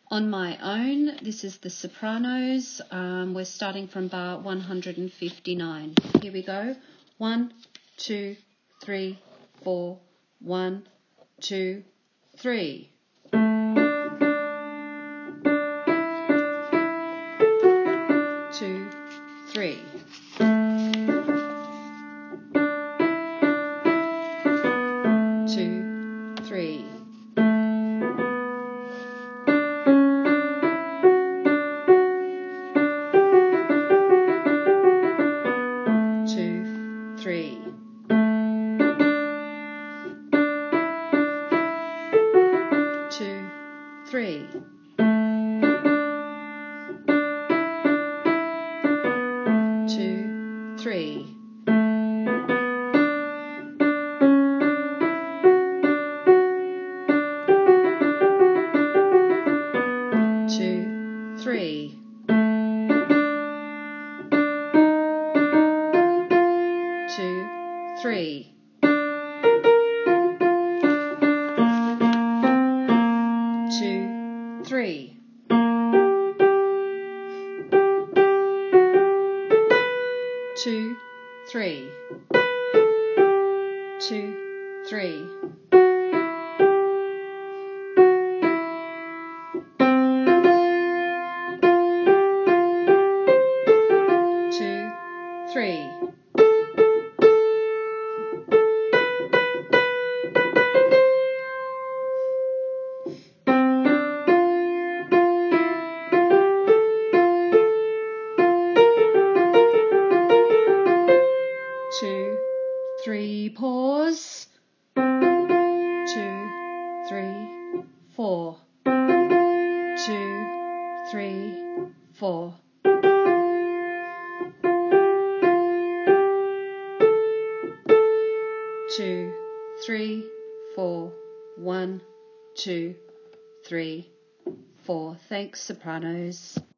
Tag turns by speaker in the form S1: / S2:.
S1: On my own, this is the sopranos. We're starting from bar 159. Here we go. 1, 2, 3, 4. 1, 2, 3. 2, 3. 2, 3. 2, 3. 2, 3. 2, 3. 2, 3. 2, 3. 2, 3. 2, 3. 2, 3. 2, 3. 2, 3. Pause. 2, 3, 4. 2, 3, 4. 2, 3, 4. 1, 2, 3, 4. Thanks, sopranos.